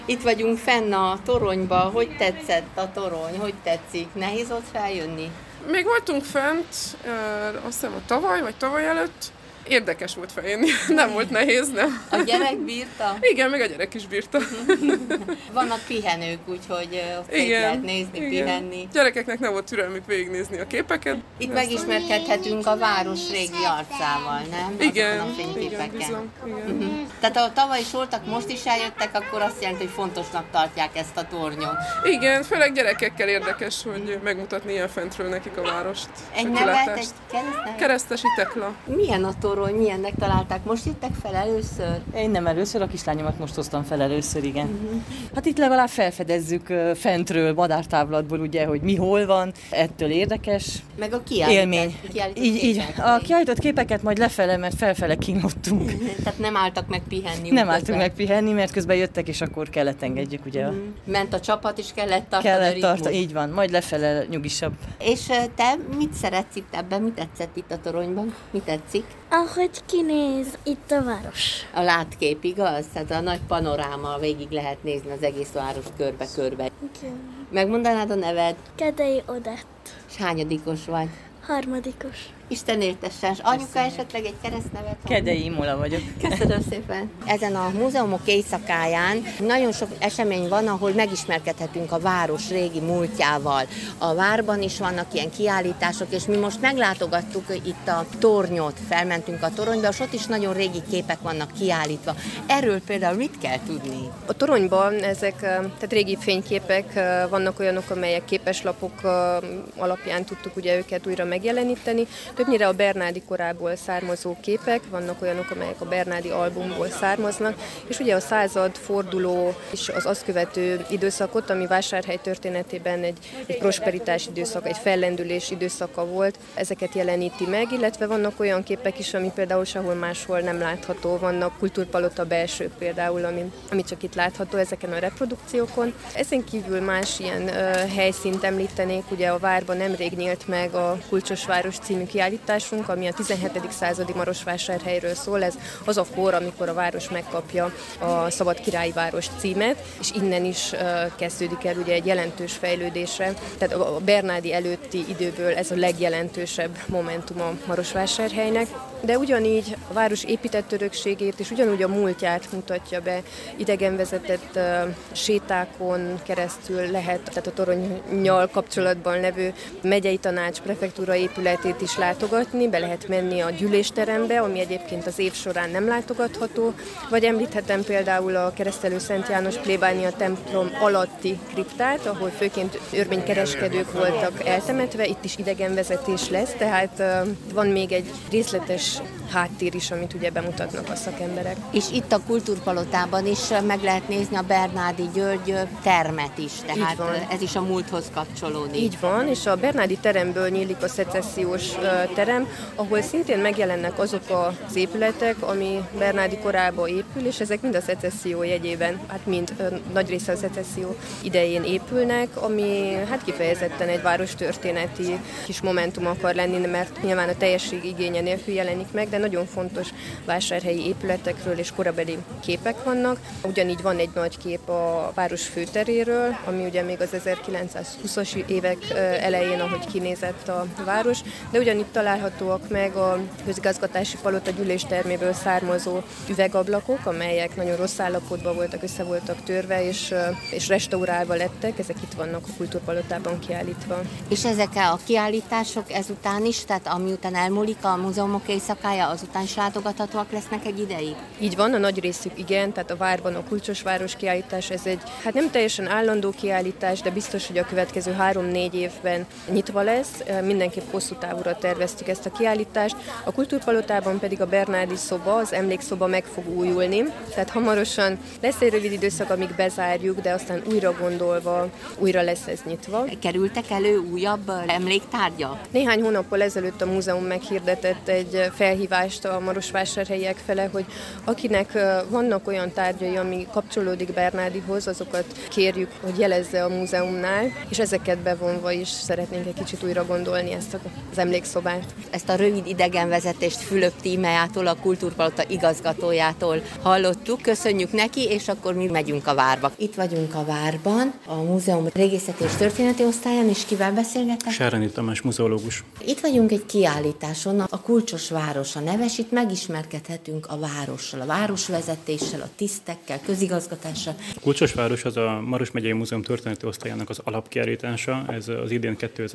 Itt vagyunk fenn a toronyba. Hogy tetszett a torony? Hogy tetszik? Nehéz volt feljönni? Még voltunk fent, azt hiszem a tavaly, vagy tavaly előtt. Érdekes volt feljönni, nem volt nehéz, nem. A gyerek bírta? Igen, még a gyerek is bírta. Vannak pihenők, úgyhogy szép lehet nézni, pihenni. Gyerekeknek nem volt türelmük végignézni a képeket. Itt megismerkedhetünk a város régi arcával, nem? Igen, a fényképeken. igen, bizony, igen. Tehát ha tavaly is voltak, most is eljöttek, akkor azt jelenti, hogy fontosnak tartják ezt a tornyot. Igen, főleg gyerekekkel érdekes, hogy megmutatni ilyen fentről nekik a várost. Egy nevet, egy keresztnevet? Keresztesi Tekla. Milyen a torony? Milyennek találták? Most jöttek fel először? Én nem először, a kislányomat most hoztam fel először, igen. Hát itt legalább felfedezzük fentről, madártávlatból, ugye, hogy mi hol van, ettől érdekes. Meg a élmény. Így. A kiállított képeket majd lefele, mert felfele kínlottunk. Tehát nem álltak meg pihenni. Nem álltunk meg pihenni, mert közben jöttek, és akkor kellett engedjük, ugye. Ment a csapat, és kellett tartani. Így van, majd lefele nyugisabb. És te mit szeretsz itt ebben? Mi tetszett itt a toronyban? Mi tetszik? Ahogy kinéz itt a város. A látkép, igaz? Tehát a nagy panoráma, végig lehet nézni az egész város körbe-körbe. Igen. Megmondanád a neved? Kedei Odett. És hányadikos vagy? 3. Isten éltessen. Anyuka esetleg egy keresztnevet? Kedei Imola vagyok. Köszönöm szépen. Ezen a múzeumok éjszakáján nagyon sok esemény van, ahol megismerkedhetünk a város régi múltjával. A várban is vannak ilyen kiállítások, és mi most meglátogattuk itt a tornyot, felmentünk a toronyba, és ott is nagyon régi képek vannak kiállítva. Erről például mit kell tudni? A toronyban ezek, tehát régi fényképek, vannak olyanok, amelyek képeslapok alapján tudtuk ugye őket újra megjeleníteni. Többnyire a Bernádi korából származó képek, vannak olyanok, amelyek a Bernádi albumból származnak, és ugye a századforduló és az azt követő időszakot, ami Vásárhely történetében egy prosperitás időszak, egy fellendülés időszaka volt, ezeket jeleníti meg, illetve vannak olyan képek is, ami például sehol máshol nem látható, vannak kultúrpalota belsők például, ami csak itt látható ezeken a reprodukciókon. Ezen kívül más ilyen helyszínt említenék, ugye a várban nemrég nyílt meg a Kulcsos város című kiállításunk, ami a 17. századi Marosvásárhelyről szól. Ez az a kor, amikor a város megkapja a Szabad Királyi Város címet, és innen is kezdődik el ugye egy jelentős fejlődésre. Tehát a Bernádi előtti időből ez a legjelentősebb momentum a Marosvásárhelynek. De ugyanígy a város épített örökségét és ugyanúgy a múltját mutatja be, idegenvezetett sétákon keresztül lehet, tehát a toronnyal kapcsolatban levő megyei tanács, prefektúra épületét is látogatni, be lehet menni a gyűlésterembe, ami egyébként az év során nem látogatható, vagy említhetem például a Keresztelő Szent János plébánia templom alatti kriptát, ahol főként örvénykereskedők voltak eltemetve, itt is idegenvezetés lesz, tehát van még egy részletes háttér is, amit ugye bemutatnak a szakemberek. És itt a Kultúrpalotában is meg lehet nézni a Bernádi György termet is, tehát ez is a múlthoz kapcsolódik. Így van, és a Bernádi teremből nyílik a szecessziós terem, ahol szintén megjelennek azok az épületek, ami Bernádi korában épül, és ezek mind a szecesszió jegyében, hát mind nagy része a szecesszió idején épülnek, ami hát kifejezetten egy várostörténeti kis momentum akar lenni, mert nyilván a teljesség igénye nélkül jelenik meg, de nagyon fontos vásárhelyi épületekről és korabeli képek vannak. Ugyanígy van egy nagy kép a város főteréről, ami ugye még az 1920-as évek elején, ahogy kinézett a város, de ugyanitt találhatóak meg a közigazgatási palota gyűlésterméből származó üvegablakok, amelyek nagyon rossz állapotban voltak, össze voltak törve, és restaurálva lettek, ezek itt vannak a Kultúrpalotában kiállítva. És ezek a kiállítások ezután is, tehát amiután elmúlik a múzeumok éjszakája, azután is látogathatóak lesznek egy ideig? Így van, a nagy részük igen, tehát a várban a Kulcsos város kiállítás, ez egy hát nem teljesen állandó kiállítás, de biztos, hogy a következő 3-4 évben nyitva lesz. Mindenképp hosszú távúra terveztük ezt a kiállítást. A Kultúrpalotában pedig a Bernádi szoba, az emlékszoba meg fog újulni, tehát hamarosan lesz egy rövid időszak, amíg bezárjuk, de aztán újra gondolva újra lesz ez nyitva. Kerültek elő újabb emléktárgyak? Néhány hónappal ezelőtt a múzeum meghirdetett egy felhívást a marosvásárhelyiek fele, hogy akinek vannak olyan tárgyai, ami kapcsolódik Bernádihoz, azokat kérjük, hogy jelezze a múzeumnál, és ezeket bevonva is szeretnénk egy kicsit újra gondolni ezt az emlékszobát. Ezt a rövid idegenvezetést Fülöp Tímeától, a Kultúrpalota igazgatójától hallottuk. Köszönjük neki, és akkor mi megyünk a várba. Itt vagyunk a várban, a múzeum régészeti és történeti osztályán, és kivel beszélgetek? Sárányi Tamás muzeológus. Itt vagyunk egy kiállításon, a Kulcsos város a neves, itt megismerkedhetünk a várossal, a városvezetéssel, a tisztekkel, közigazgatással. A Kulcsos város az a Maros megyei Múzeum történeti osztályának az alapkiállítása, ez az idén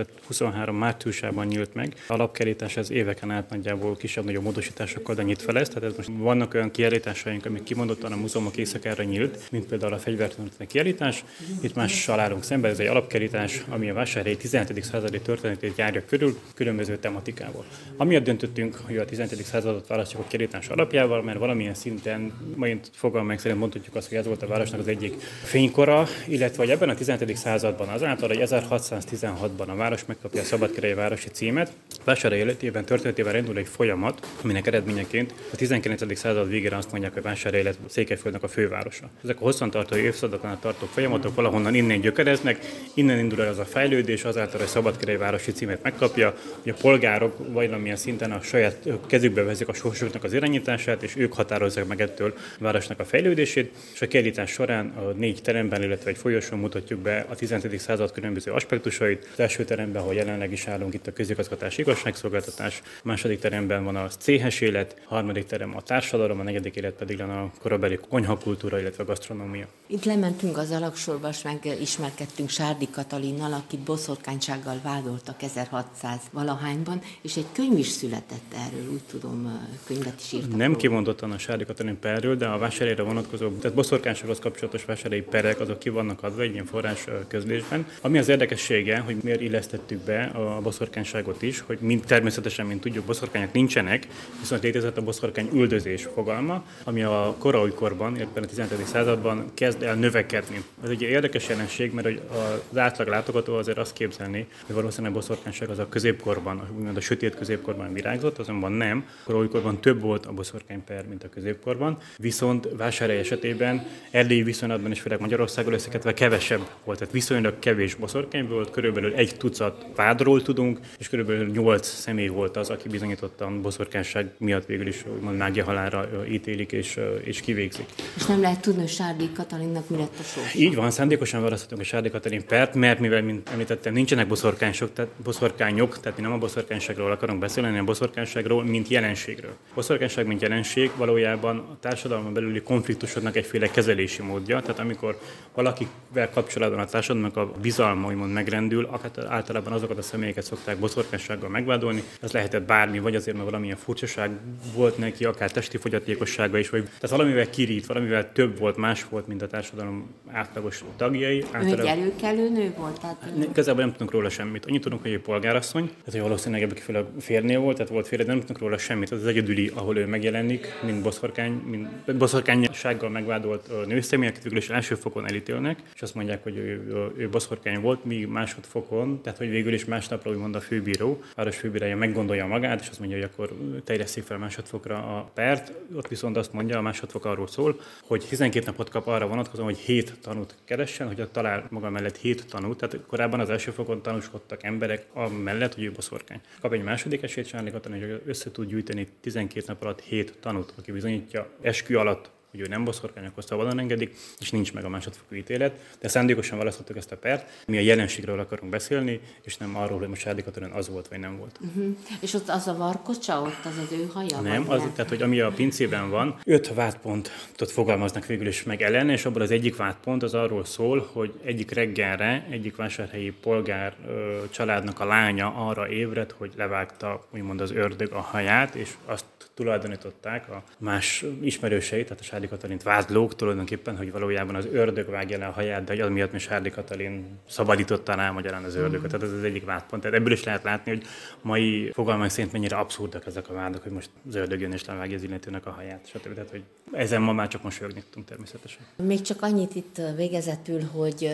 2023 márciusában nyílt meg. A alapkiállítás ez éveken át nagyjából kisebb-nagyobb módosításokkal, de nyitva lesz, tehát ez most vannak olyan kiállításaink, amik kimondottan a múzeumok éjszakára nyílt, mint például a fegyvertörténeti kiállítás. Itt mással állunk szemben, ez egy alapkiállítás, ami a vásárhelyi 17. századi történetét járja körül, különböző tematikával. Amiatt döntöttünk, hogy a 17. századot választjuk a kiállítás alapjával, mert valamilyen szinten, majd fogalmunk szerint mondhatjuk azt, hogy ez volt a városnak az egyik fénykora, illetve hogy ebben a 17. században azáltal, hogy 1616-ban a város megkapja a szabadkerei városi címet, Vásárhely életében, történetében indul egy folyamat, aminek eredményeként a 19. század végére azt mondják, hogy Vásárhely lett Székelyföldnek a fővárosa. Ezek a hosszantartó évszázadokon át tartó folyamatok valahonnan innen gyökereznek, innen indul el az a fejlődés, azáltal, hogy szabadkerei városi címet megkapja, hogy a polgárok valamilyen szinten a saját kezükbe veszik a sorsuknak az irányítását, és ők határozzák meg ettől a városnak a fejlődését, és a kiállítás során a 4 teremben, illetve egy folyosón mutatjuk be a 17. század különböző aspektusait. Az első teremben, ahol jelenleg is állunk, itt a közigazgatás, igazságszolgáltatás, a második teremben van a céhes élet, a harmadik terem a társadalom, a negyedik élet pedig a korabeli konyhakultúra, illetve a gasztronómia. Itt lementünk az alagsorba, és megismerkedtünk Sárdi Katalinnal, akit boszorkánysággal vádoltak 1600-valahányban, és egy könyv is született erről, úgy tudom, könyvet is írtak. Nem kimondottan a Sárdi Katalin perről, de a Vásárhelyre vonatkozó, tehát boszorkánysághoz kapcsolatos vásárhelyi perek, azok ki vannak adva egy ilyen forrás közlésben. Ami az érdekessége, hogy miért illesztettük be a boszorkányságot is, hogy természetesen, mint tudjuk, boszorkányok nincsenek, viszont létezett a boszorkány üldözés fogalma, ami a koraújkorban, illetve a 17. században kezd el növekedni. Ez egy érdekes jelenség, mert az átlag látogató azért azt képzelni, hogy valószínűleg a boszorkányság az a középkorban, úgymond a sötét középkorban virágzott, azonban nem. A koraújkorban több volt a boszorkányper, mint a középkorban, viszont Vásárhely esetében erdélyi viszonylatban és főleg Magyarországon összeketve kevesebb volt, tehát viszonylag kevés boszorkány volt, körülbelül 1 tucat vádról tudunk, és körülbelül 8 személy volt az, aki bizonyítottan boszorkányság miatt végül is úgymond mágia halálra ítélik és kivégzik. És nem lehet tudni, hogy Sárdi Katalinnak mi lett a sorsa. Így van, szándékosan választottunk a Sárdi Katalin pert, mert mivel, mint említettem, nincsenek boszorkányok, tehát mi nem a boszorkányságról akarunk beszélni, hanem a boszorkányságról, mint jelenségről. A boszorkányság, mint jelenség valójában a társadalomban belüli konfliktusoknak egyféle kezelési módja, tehát amikor valakivel kapcsolatban a társadalomnak a bizalma úgymond megrendül, általában azokat a személyeket szokták boszorkánysággal megvádolni. Ez lehetett bármi, vagy azért, mert valamilyen furcsaság volt neki, akár testi fogyatékossága is, vagy tehát valamivel kirít, valamivel több volt, más volt, mint a társadalom átlagos tagjai. Ő egy előkelő nő volt? Igazából nem tudunk róla semmit. Annyit tudunk, hogy egy polgárasszony, tehát hogy valószínűleg ebből a férnél volt, tehát volt férje, de nem tudunk róla semmit. Ez az egyedüli, ahol ő megjelenik, mint boszorkánysággal megvádolt nőszemély, akit végül is első fokon elítélnek, és azt mondják, hogy ő boszorkány volt, míg másodfokon, tehát hogy végül is másnapra úgymond a főbíró, a város főbírája meggondolja magát, és azt mondja, hogy akkor terjesszék fel másodfokra a pert. Ott viszont azt mondja, a másodfok arról szól, hogy 12 napot kap arra vonatkozóan, hogy 7 tanút keressen, hogy talál maga mellett 7 tanút. Tehát korábban az első fokon tanúskodtak emberek amellett, hogy ő boszorkány. Kap egy második esélyt Sárdi Katalin, hogy össze tud gyűjteni 12 nap alatt 7 tanút, aki bizonyítja eskü alatt, hogy ő nem boszorkány, akkor szabadon engedik, és nincs meg a másodfokú ítélet. De szándékosan választottuk ezt a pert, mi a jelenségről akarunk beszélni, és nem arról, hogy most Sárdi Katalin az volt, vagy nem volt. És ott az a varkocsa, ott az ő haja? Nem, tehát, hogy ami a pincében van, 5 vádpontot fogalmaznak végül is meg ellen, és abból az egyik vádpont az arról szól, hogy egyik reggelre egyik vásárhelyi polgár családnak a lánya arra ébredt, hogy levágta úgymond az ördög a haját, és azt tulajdonították a más ismerősei, tehát a Sárdi Katalint vádlók tulajdonképpen, hogy valójában az ördög vágja le a haját, de az miatt mi Sárdi Katalin szabadította rá magyarán az ördögöt. Tehát ez az egyik vádpont. Tehát ebből is lehet látni, hogy mai fogalmak szerint mennyire abszurdak ezek a vádak, hogy most az ördög jön és levágja az illetőnek a haját, stb. Tehát, hogy ezen ma már csak mosolyogni tudtunk természetesen. Még csak annyit itt végezetül, hogy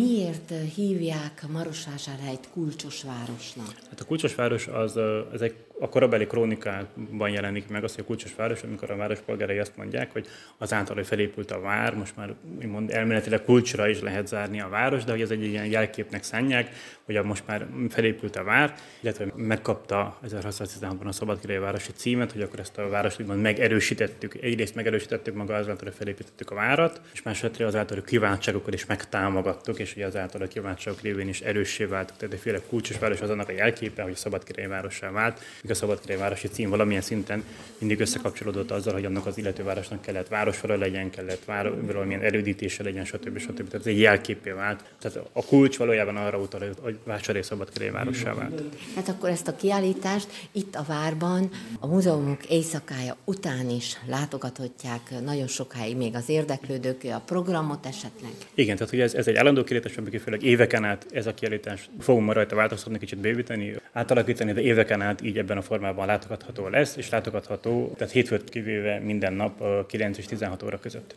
miért hívják Marosvásárhelyt kulcsos városnak? Hát a kulcsos város az egy a korabeli krónikában jelenik meg az, hogy a kulcsos város, amikor a várospolgárai azt mondják, hogy azáltal, hogy felépült a vár, most már úgymond elméletileg kulcsra is lehet zárni a város, de hogy ez egy ilyen jelképnek szánják, hogy most már felépült a vár, illetve megkapta 1616-ban a Szabadkirályi városi címet, hogy akkor ezt a várost úgymond megerősítettük. Egyrészt megerősítettük maga azáltal, hogy felépítettük a várat, és másodszor azáltal, hogy kiváltságokat is megtámogattuk, és ugye azáltal a kiváltságok révén is erőssé váltak. Tehát egyféle kulcsos város az annak a jelképe, hogy a Szabadkirályi várossá vált, míg a Szabadkirályi városi cím valamilyen szinten mindig összekapcsolódott azzal, hogy annak az illető városnak kellett városfala legyen, kellett valamilyen erődítése legyen, stb. Tehát ez egy jelképé vált. Tehát a kulcs valójában arra utal, hogy Vácsarhely Szabadkirályi várossá vált. Hát akkor ezt a kiállítást itt a várban a múzeumok éjszakája után is látogathatják nagyon sokáig még az érdeklődők, a programot esetleg. Igen, tehát ugye ez egy állandó kiállítás, amikor főleg éveken át ez a kiállítás fogunk majd rajta változtatni, kicsit bővíteni, átalakítani, de éveken át így ebben a formában látogatható lesz, és látogatható, tehát hétfőt kivéve minden nap 9 és 16 óra között.